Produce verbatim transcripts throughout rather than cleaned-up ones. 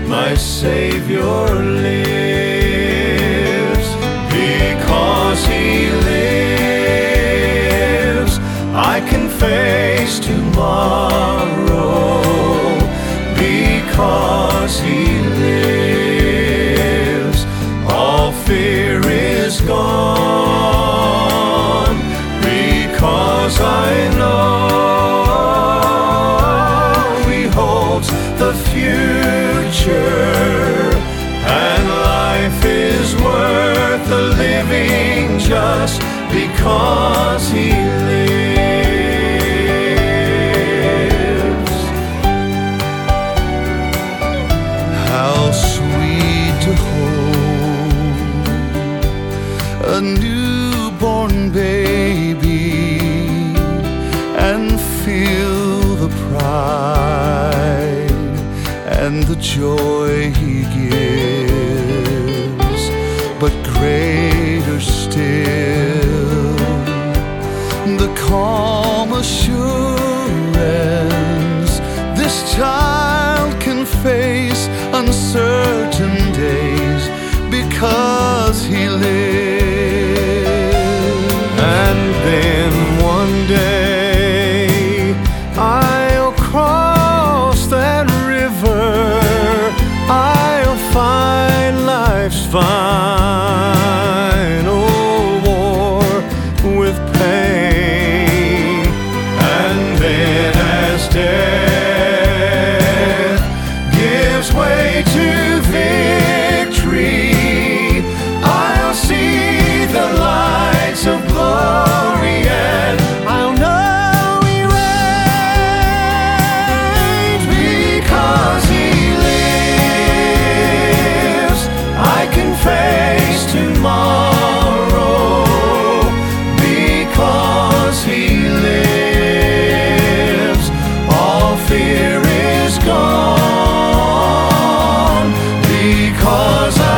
my Savior lives. Because He lives, I can face tomorrow. Because He lives, all fear is gone. Because I know He holds the future, and life is worth the living just because He lives. How sweet to hold a newborn baby and feel the pride and the joy He gives, but greater still, the calm assurance this child can face uncertain days because He lives. And then one day I'll cross that river, I'll find life's final war with pain. And then as death gives way to victory, I'll see the lights of glory, and I'll know He reigns. Because He lives, I can face tomorrow. Because He lives, all fear is gone. Because I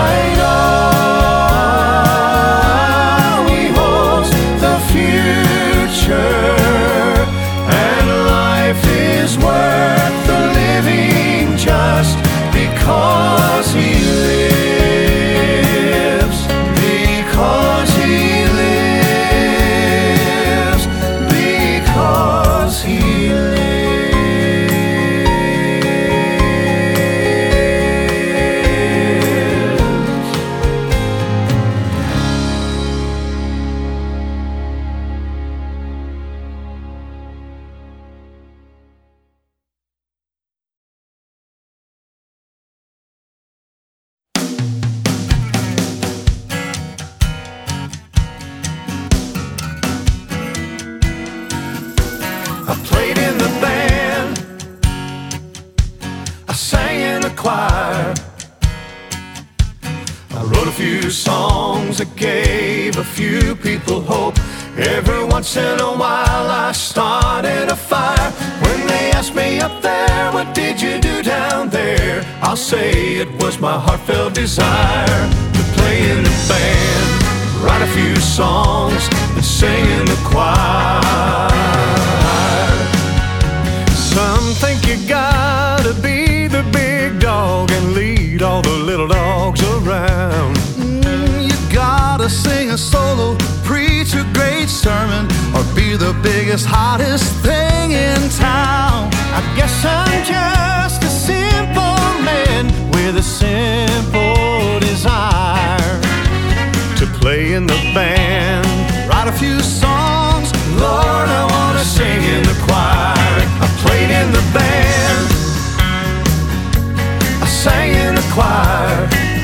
know He holds the future, and life is worth the living just because He lives. Because He lives. Because He lives. I played in the band, I sang in a choir, I wrote a few songs that gave a few people hope. Every once in a while I started a fire. When they ask me up there, what did you do down there? I'll say it was my heartfelt desire to play in the band, write a few songs, and sing in the choir. Some think you gotta be the big dog and lead all the little dogs around. Mm, you gotta sing a solo, preach a great sermon, or be the biggest, hottest thing in town. I guess I'm just a simple man with a simple desire to play in the band, write a few songs. Lord, I wanna sing in the choir. I played in the band, I sang in the choir,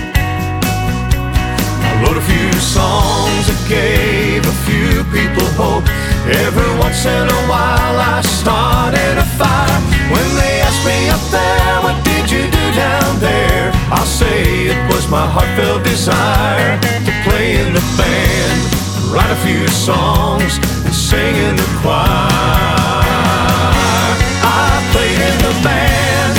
I wrote a few songs that gave a few people hope. Every once in a while I started a fire. When they ask me up there, what did you do down there? I'll say it was my heartfelt desire to play in the band, write a few songs, and sing in the choir. I played in the band,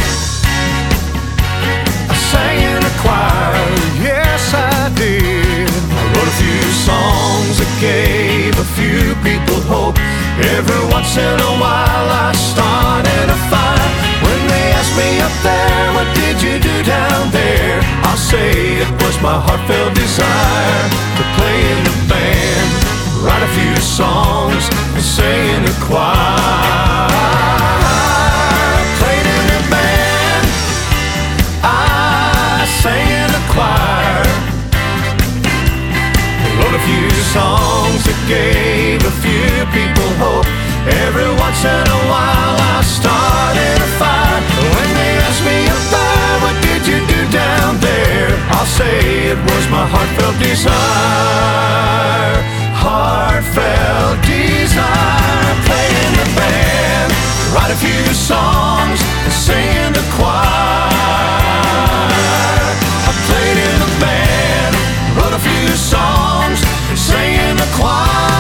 I sang in the choir, yes I did. I wrote a few songs that gave a few people hope. Every once in a while I started a fire. When they asked me up there, what did you do down there, I'll say it was my heartfelt desire to play in the band, write a few songs, and sing in the choir. Played in the band, I sang in the choir, wrote a few songs that gave a few people hope. Every once in a while I started a fire. When they ask me about what did you do down there, I'll say it was my heartfelt desire. Heartfelt desire. Play in the band, write a few songs, sing in the choir. I played in the band, wrote a few songs, sang in the choir.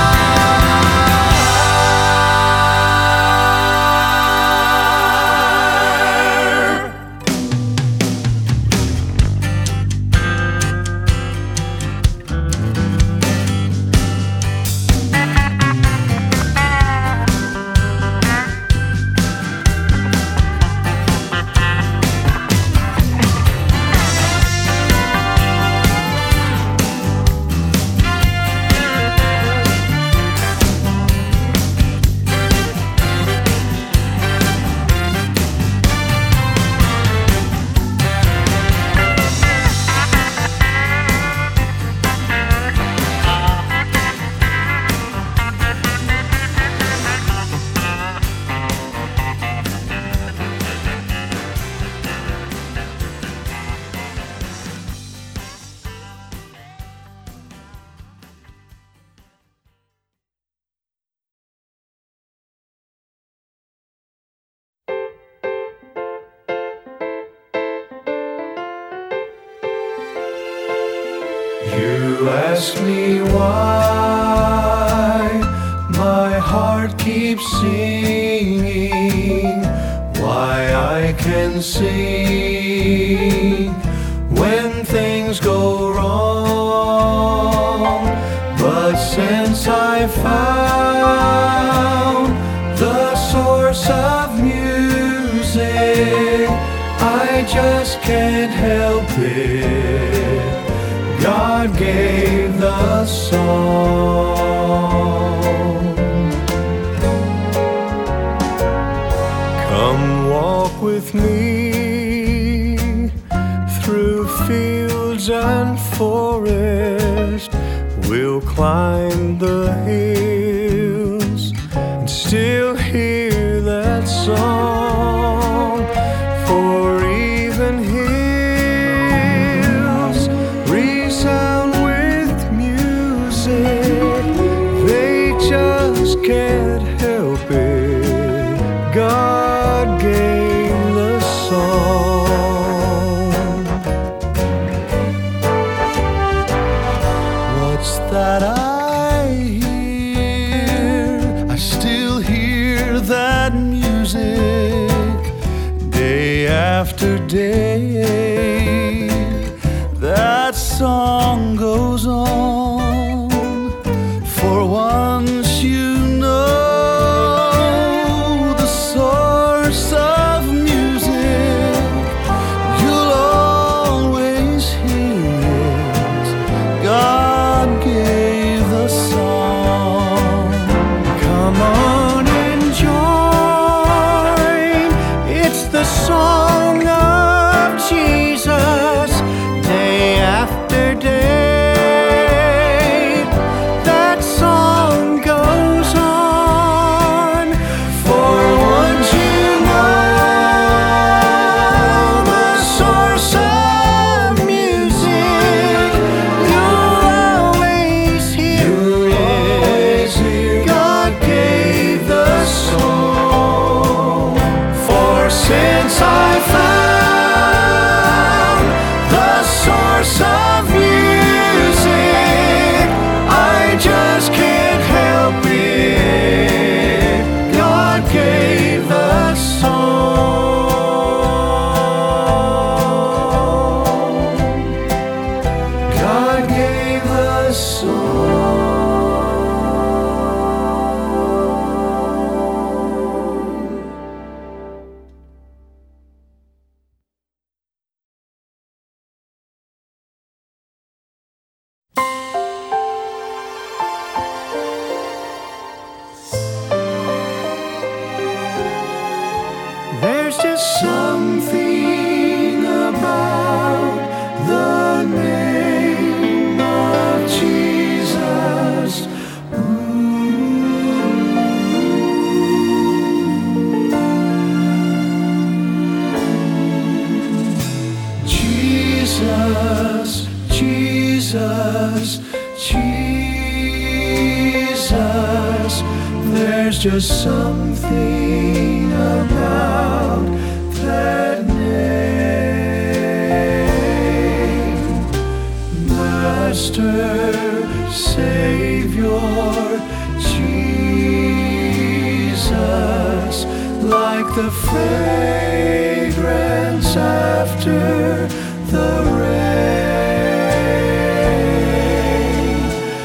You ask me why my heart keeps singing, why I can sing when things go wrong. But since I found the source of music, I just can't help it. God gave the song. Come walk with me through fields and forest. We'll climb the hills and still hear that song. For even hills resound with music, they just can't help it. God gave the song. What's that I hear? I still hear that music day after day. That song goes on. For once you know the source of music, you'll always hear it. God gave the song. Come on and join. It's the song of Jesus. There's just something about that name. Master, Savior, Jesus, like the fragrance after the rain.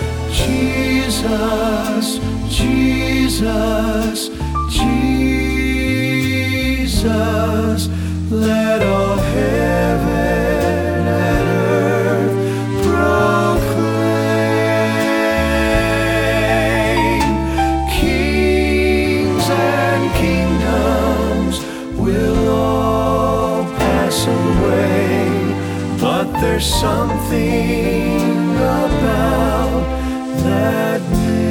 Jesus, Jesus, Jesus, let all heaven and earth proclaim. Kings and kingdoms will all pass away, but there's something about that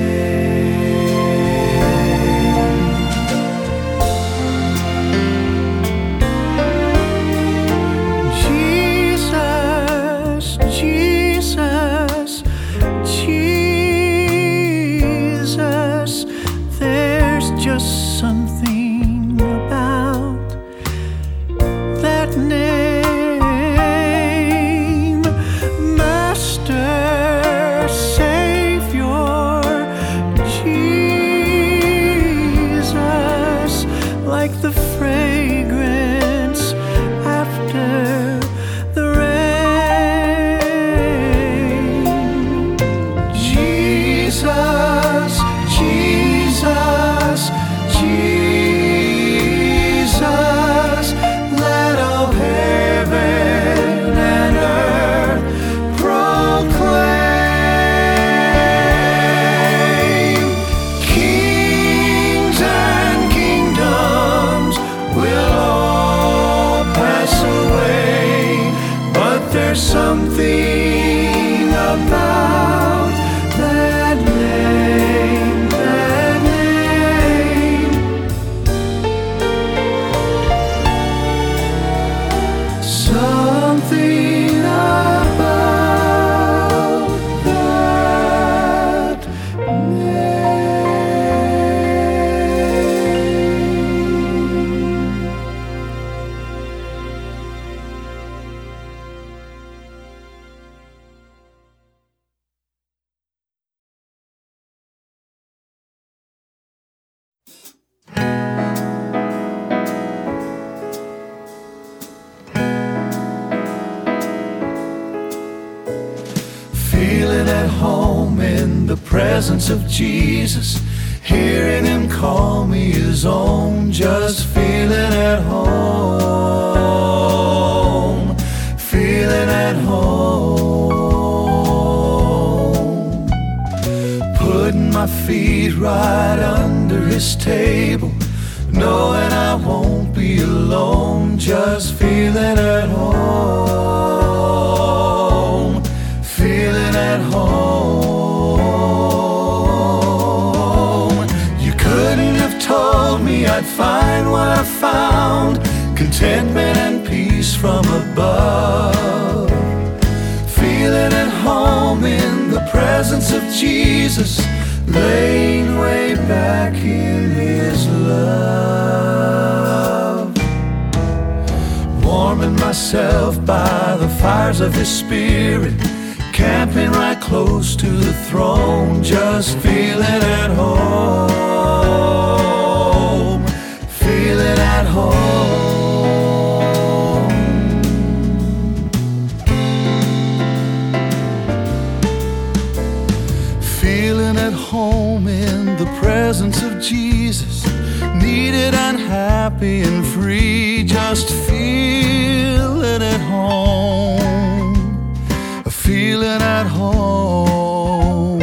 the fragrance after the rain. Jesus, Jesus, Jesus, let all heaven and earth proclaim. Kings and kingdoms will all pass away, but there's something about that name, that name. Something about that feeling at home in the presence of Jesus, hearing him call me his own, just feeling at home, feeling at home, putting my feet right under his table, knowing I won't be alone, just feeling at home, feeling at home. You couldn't have told me I'd find what I found, contentment and peace from above. Feeling at home in the presence of Jesus, laying way back in his love. Warming myself by the fires of his spirit, camping right close to the throne, just feeling at home, feeling at home. Feeling at home in the presence of Jesus, needed and happy and free, just feeling at home, feeling at home,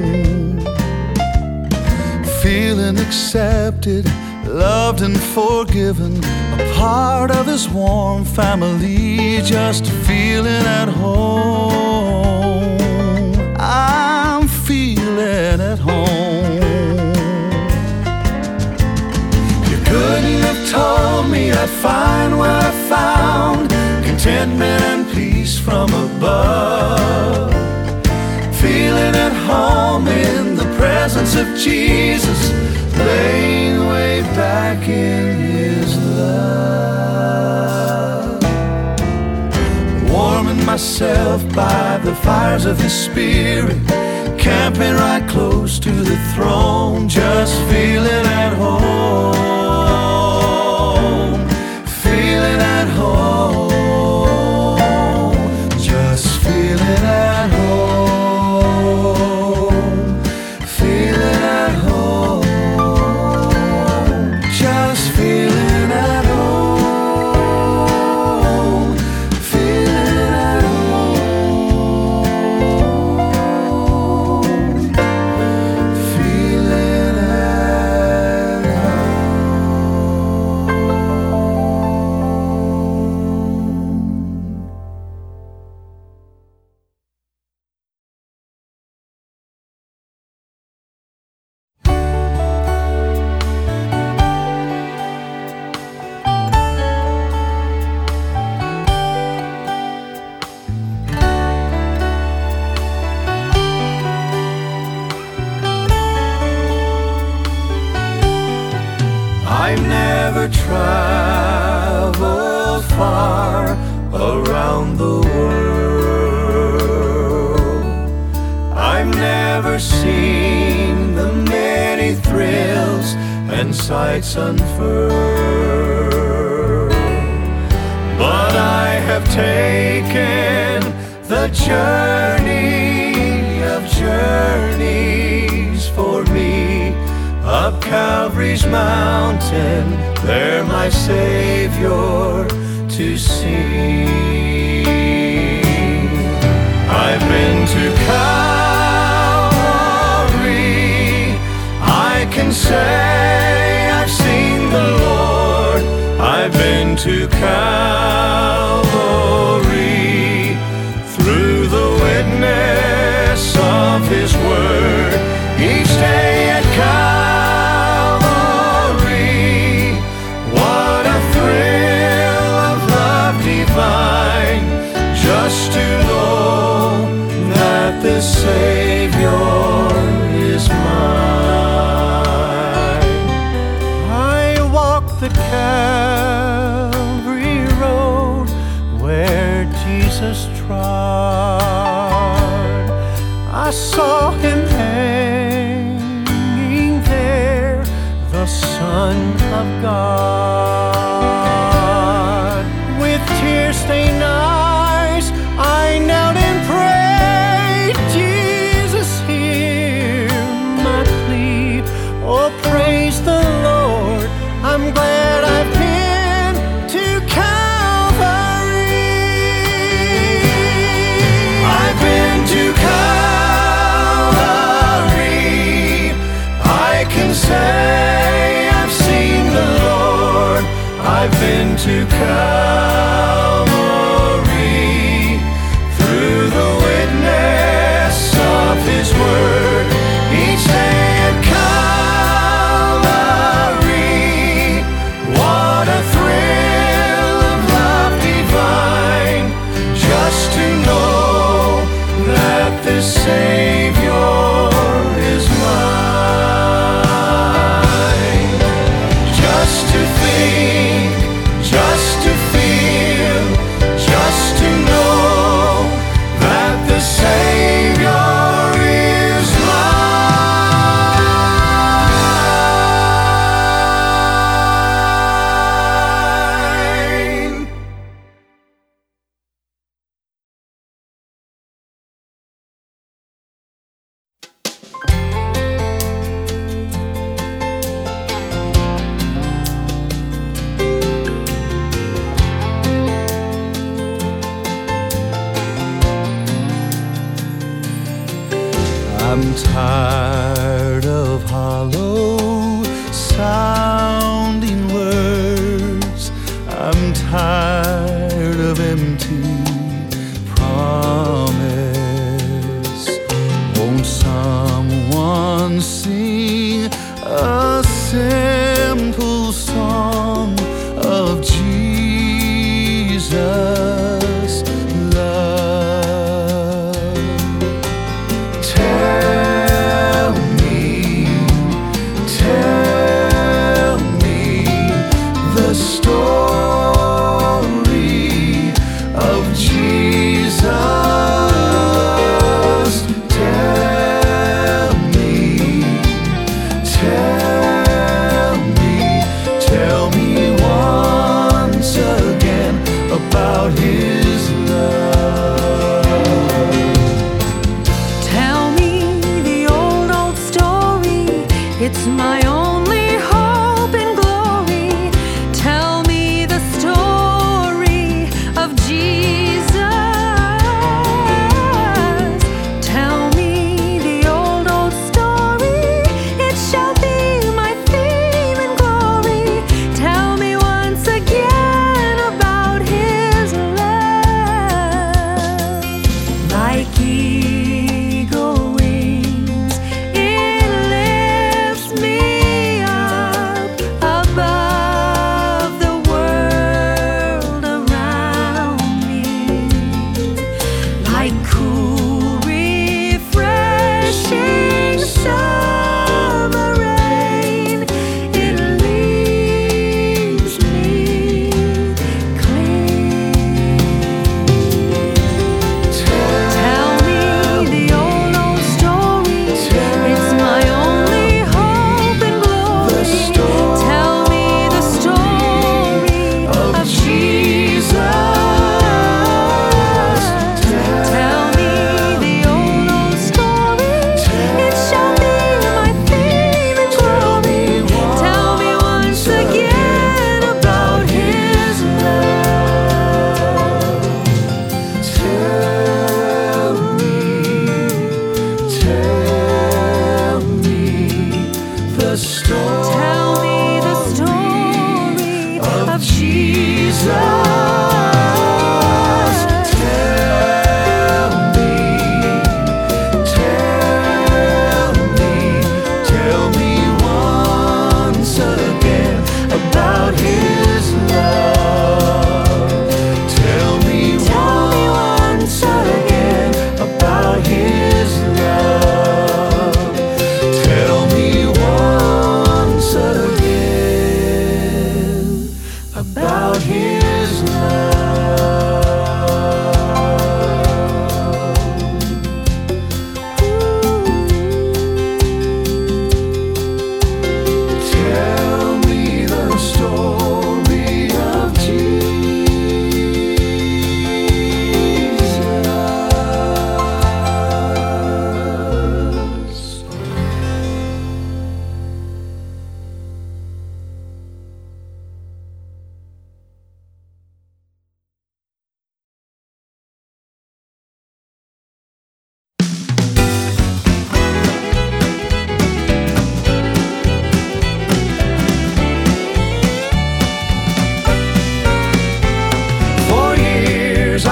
feeling accepted, loved and forgiven, a part of his warm family, just feeling at home. I'm feeling at home. You couldn't have told me I'd find what I found, contentment and peace from above. Feeling at home in the presence of Jesus, drink in His love, warming myself by the fires of His Spirit, camping right close to the throne, just feeling at home, feeling at home, just feeling at home, feeling at home, just feeling at home, feeling at home, feeling at I've never traveled far around the world. I've never seen the many thrills and sights unfurled, but I have taken the journey of journeys for me, up Calvary's mountain, there my Savior to see. I've been to Calvary, I can say I've seen the Lord. I've been to Calvary, through the witness of His word, each day at Calvary. Just to know that the Savior is mine. I walk the Calvary road where Jesus trod. I saw Him hanging there, the Son of God. With tear-stained eyes I knelt and prayed, Jesus, hear my plea. Oh, praise the Lord, I'm glad I've been to Calvary. I've been to Calvary, I can say I've seen the Lord. I've been to Calvary, through the witness of His word, each day at Calvary. What a thrill of love divine, just to know that the Savior is mine. Just to think, just to feel, just to know that the Savior is mine. I'm tired of hollow sounding words. I'm tired of empty promise. Won't someone sing a simple song of Jesus' love? Tell me, tell me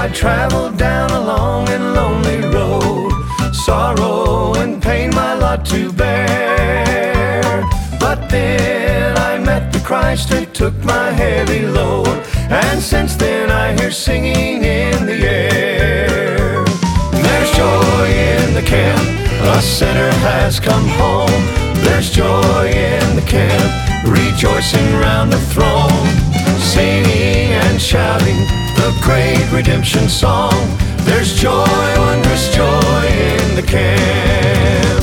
I traveled down a long and lonely road, sorrow and pain my lot to bear. But then I met the Christ who took my heavy load, and since then I hear singing in the air. There's joy in the camp, a sinner has come home. There's joy in the camp, rejoicing round the throne, singing and shouting the great redemption song. There's joy, wondrous joy in the camp.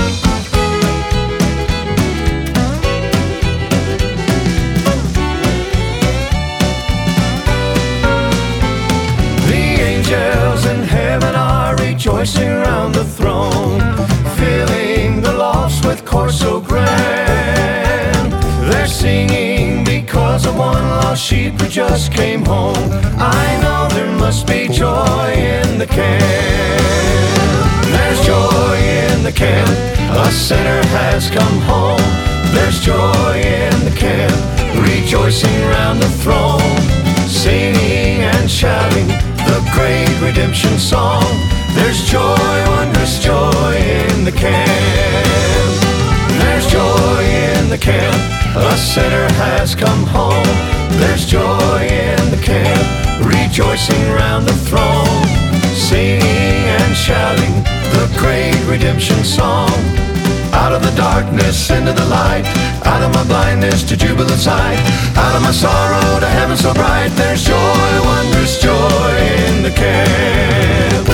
The angels in heaven are rejoicing round the throne, filling the lofts with chords so grand. They're singing because of one lost sheep who just came home. I know there must be joy in the camp. There's joy in the camp, a sinner has come home. There's joy in the camp, rejoicing round the throne, singing and shouting the great redemption song. There's joy, wondrous joy in the camp. There's joy in the camp, a sinner has come home. There's joy in the camp, rejoicing round the throne, singing and shouting the great redemption song. Out of the darkness into the light, out of my blindness to jubilant sight, out of my sorrow to heaven so bright. There's joy, wondrous joy in the camp.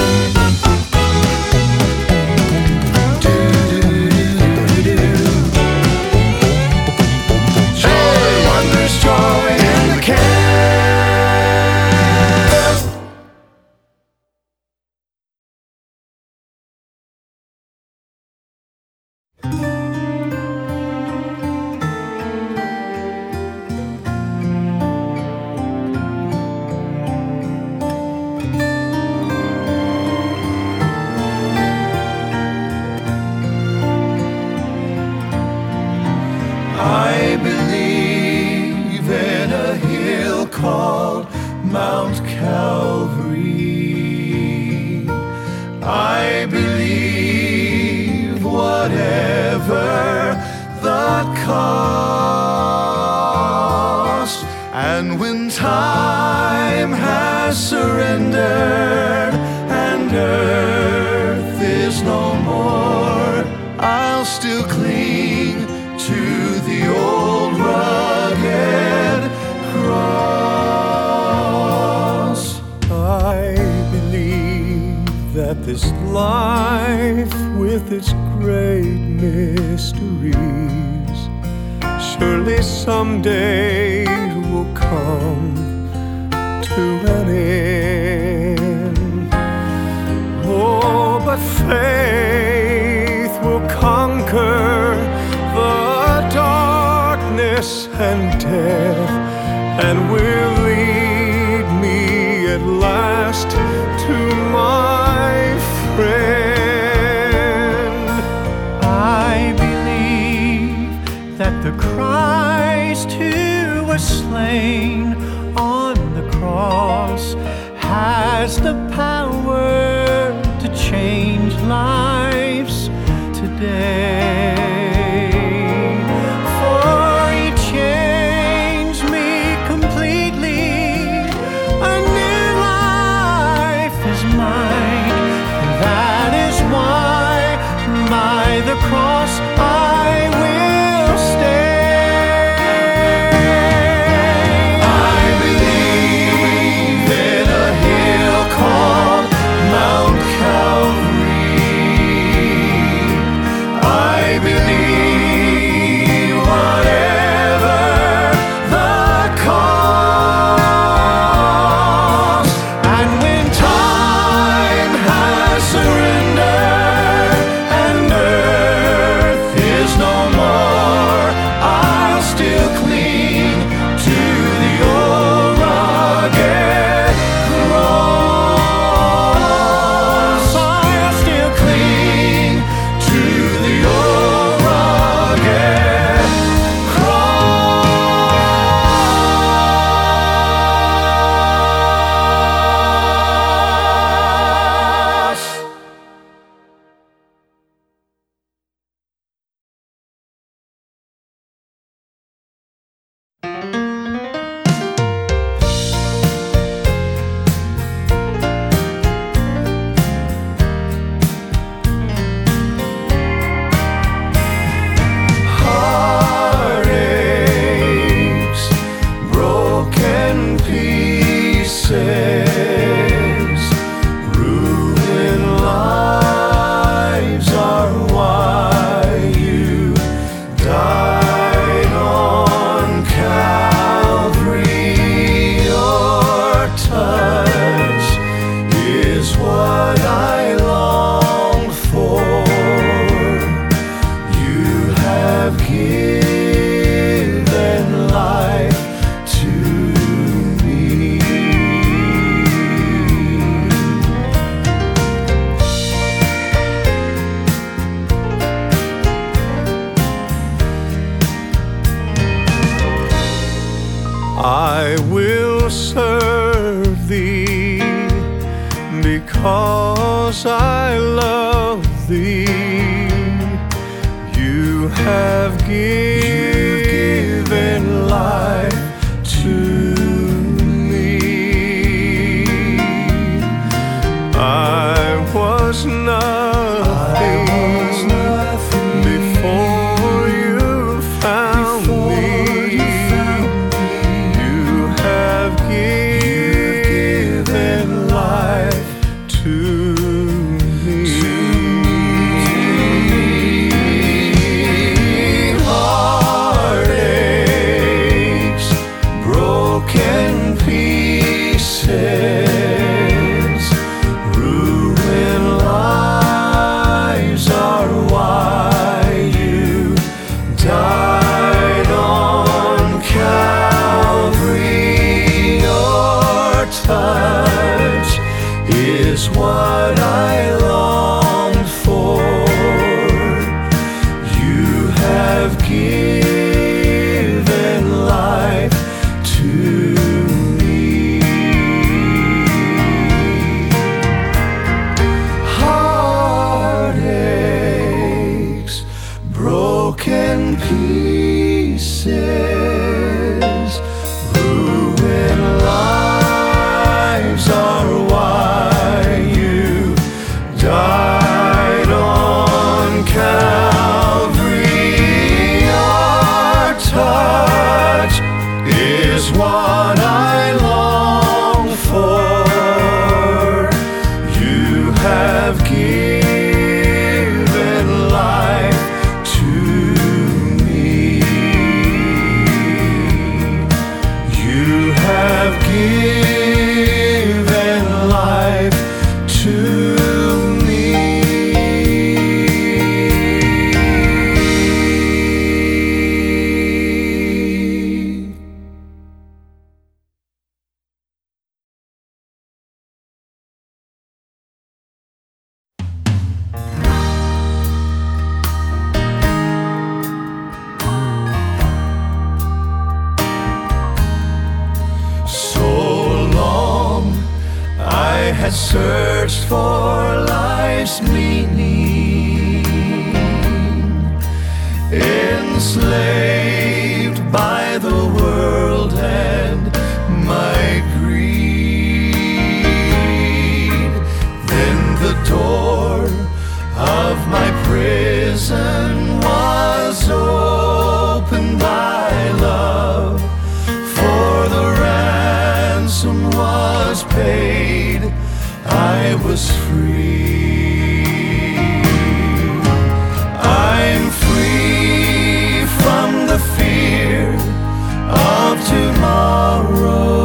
I believe in a hill called Mount Calvary. I believe whatever the cost, and when time has surrendered and earth is no more, I'll still cling to the old rugged cross. I believe that this life with its great mysteries surely someday will come to an end. Oh, but faith will conquer the darkness and death, and will lead me at last to my friend. I believe that the Christ who was slain on the cross has the power to change lives today. The cross I will stay. I believe in a hill called Mount Calvary. I because I love thee. You have given life to me. I was nothing, I was nothing before you found before me. You, found me. You have given life to me. To me. Heartaches, broken pieces, ruined lives are why you died on Calvary. Your touch is what I longed for. You have given life to me. Heartaches, broken pieces, ruined lives are why you died on Calvary. Your touch is what I long for. You have given life to me. You have given life to me. So long I had searched for life's meaning, enslaved by the world and my greed. Then the door of my prison was opened by love, for the ransom was paid, I was free. I'm free from the fear of tomorrow.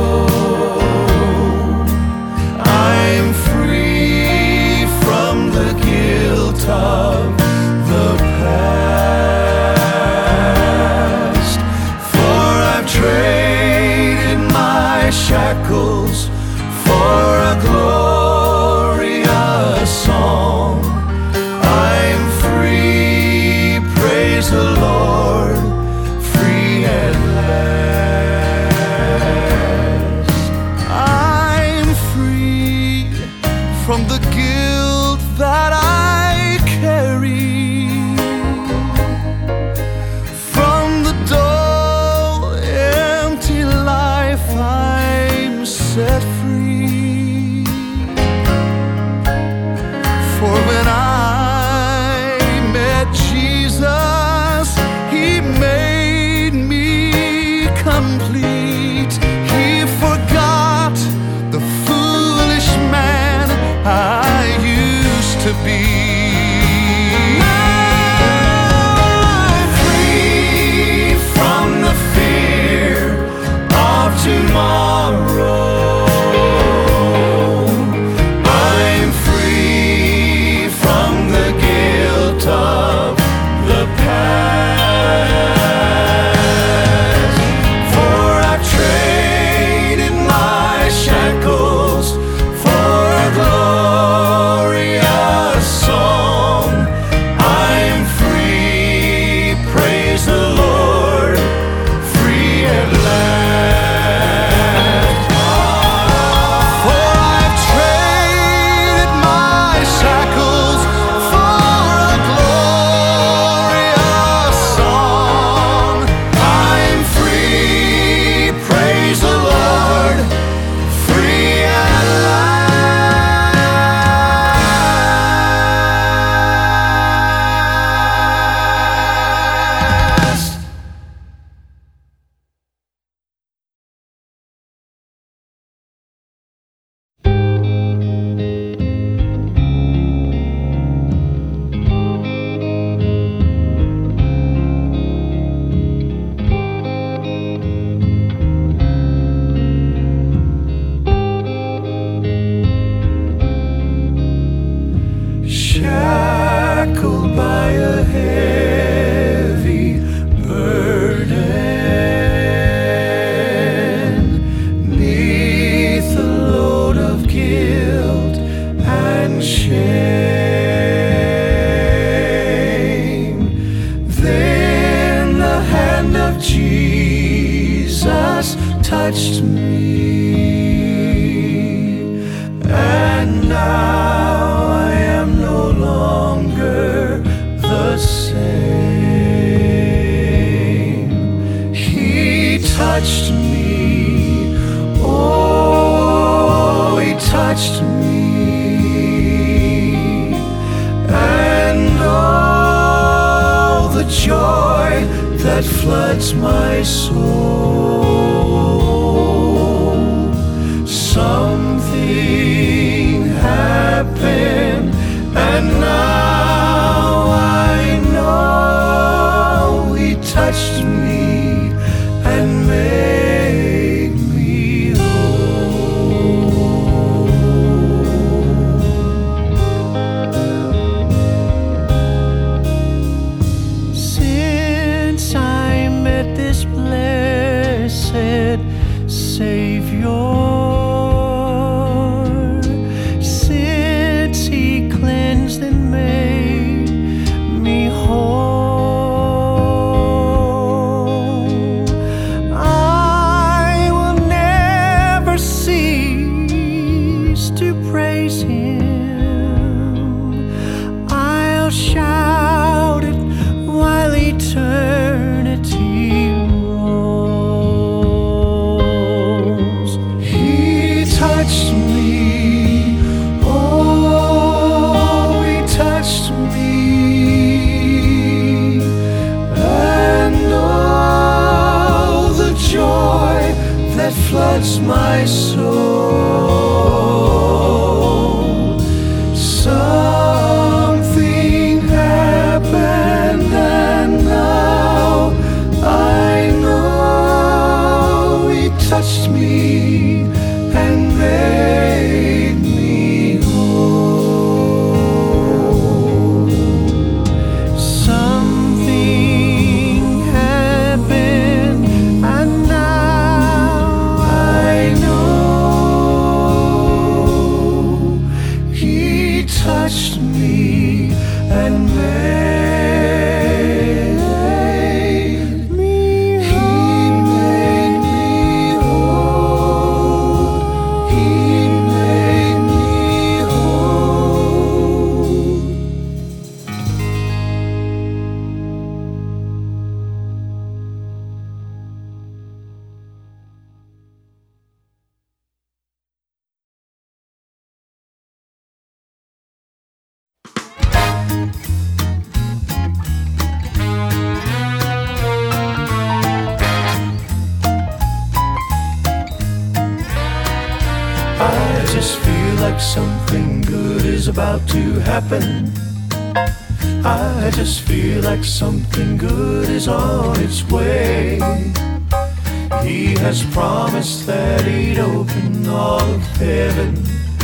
I'm free from the guilt of the past, for I've traded my shackles for a glorious Jesus touched me, and now I am no longer the same. He touched me, oh, he touched me, and oh, the joy that floods my soul. Something happened, and now I know he touched me and made me whole. Since I met this blessed Savior, since he cleansed and made me whole, I will never cease to praise him. I'll shout it while eternity rolls. He touched me, oh, he touched me, and oh, the joy that floods my soul. Something happened, and now I know he touched me and made me whole. Something happened, and now I know he touched me and made me, he made me whole, he made me whole. I just feel like something good is about to happen. I just feel like something good is on its way. He has promised that he'd open all of heaven.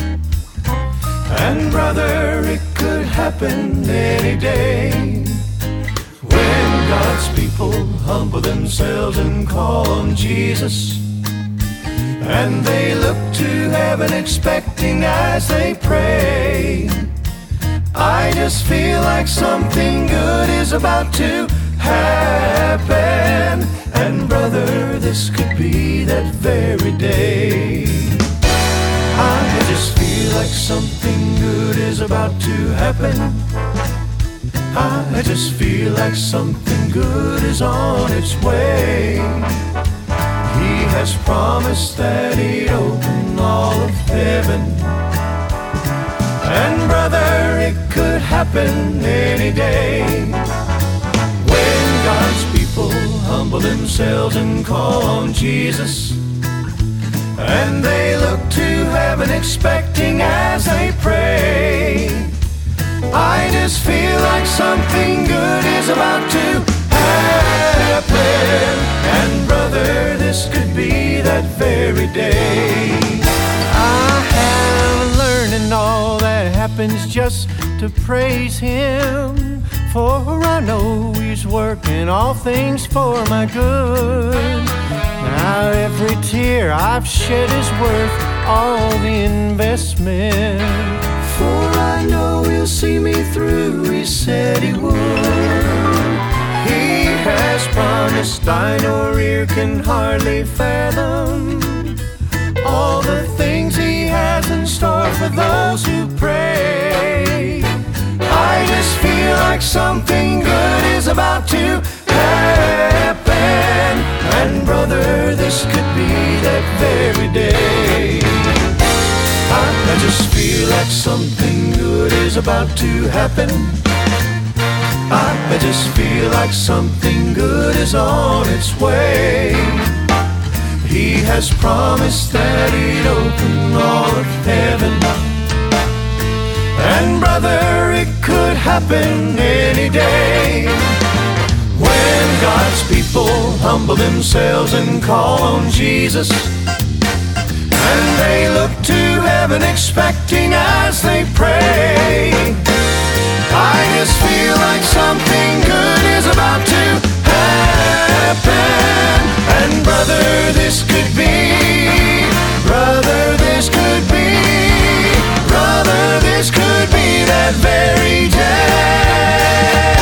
And brother, it could happen any day. When God's people humble themselves and call on Jesus, and they look to heaven expecting as they pray, I just feel like something good is about to happen. And brother, this could be that very day. I just feel like something good is about to happen. I just feel like something good is on its way. He has promised that he'd open all of heaven. And brother, it could happen any day. When God's people humble themselves and call on Jesus, and they look to heaven expecting as they pray, I just feel like something good is about to happen. And brother, this could be that very day. I have learned and all that happens just to praise him, for I know he's working all things for my good. Now every tear I've shed is worth all the investment, for I know he'll see me through, he said he would. He has promised promised, eye nor ear can hardly fathom all the things He has in store for those who pray. I just feel like something good is about to happen, and brother, this could be that very day. I just feel like something good is about to happen. I just feel like something good is on its way. He has promised that He'd open all of heaven, and brother, it could happen any day. When God's people humble themselves and call on Jesus, and they look to heaven expecting as they pray, I just feel like something good is about to happen, and brother, this could be, brother, this could be, brother, this could be that very day.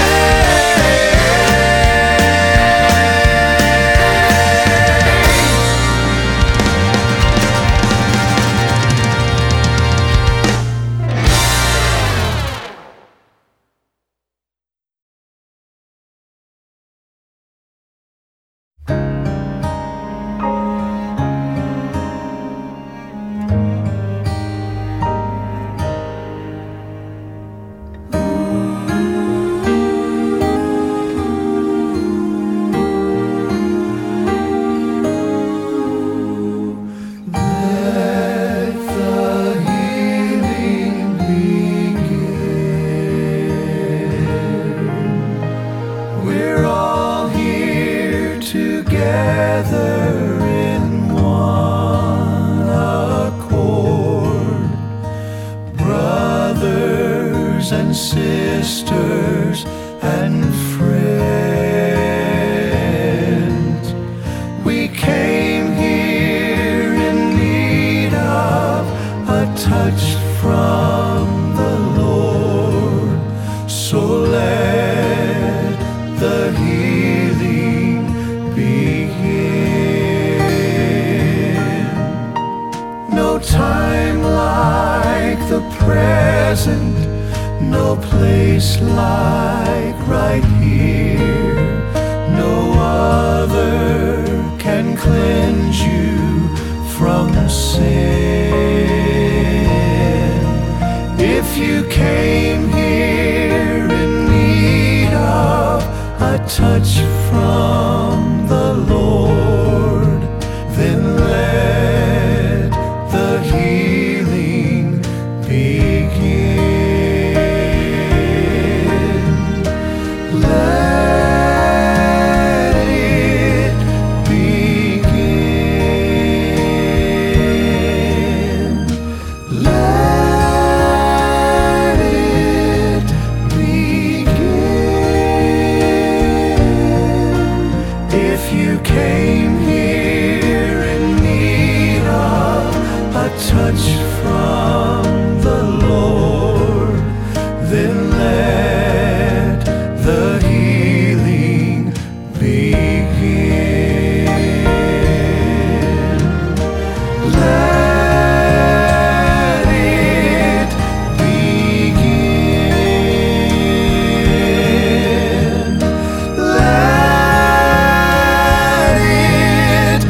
And sisters and friends, we came here in need of a touch from the Lord. So let the healing begin. No time like the present, no place like right here. No other can cleanse you from sin. If you came here in need of a touch from the Lord, then let the healing begin. Let it begin. Let it begin. If you came here in need of a touch from the Lord, then let the healing begin. Let it begin. Let it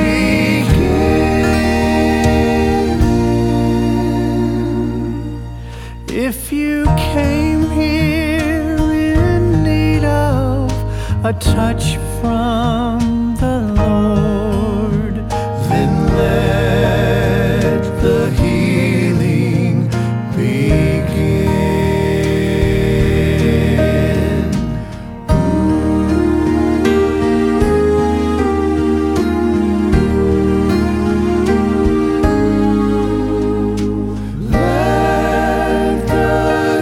begin. If you came here in need of a touch from the Lord, then let the healing begin. Let the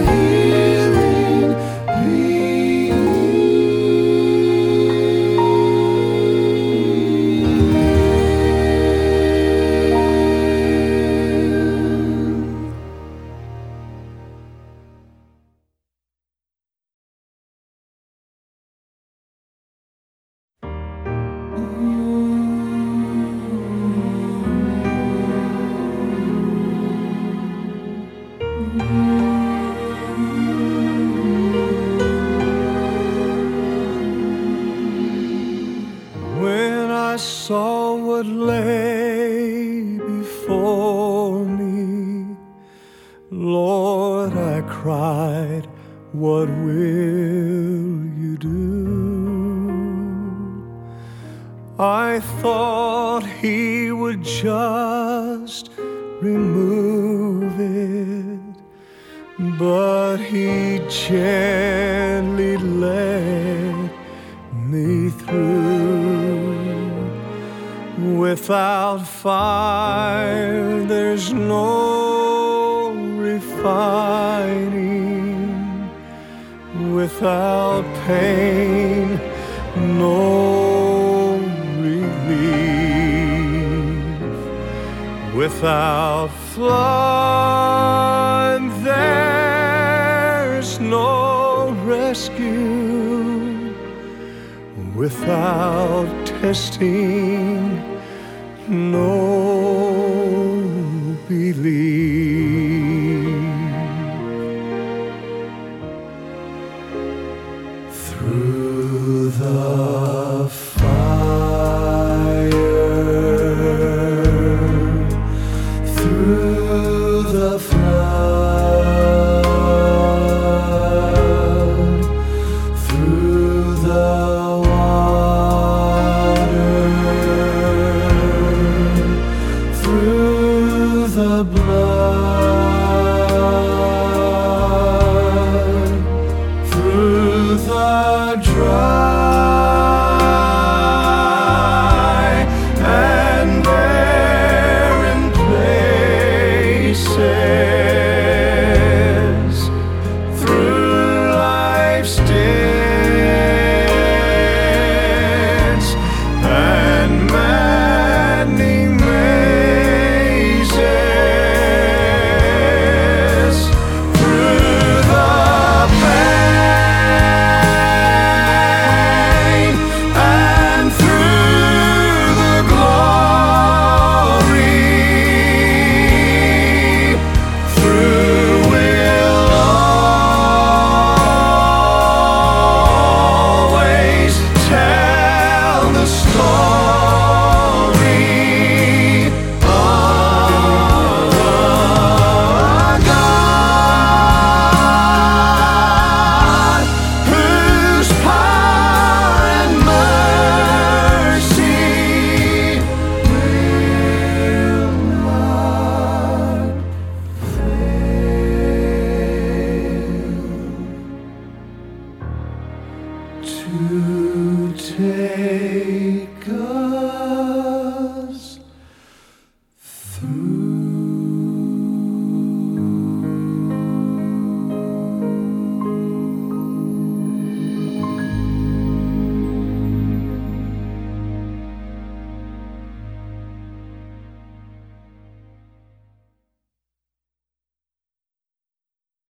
healing begin. saw what lay before me, Lord, I cried, what will you do? I thought he would just remove it, but he gently led me through. Without fire, there's no refining. Without pain, no relief. Without flood, there's no rescue. Without testing, no belief. Through the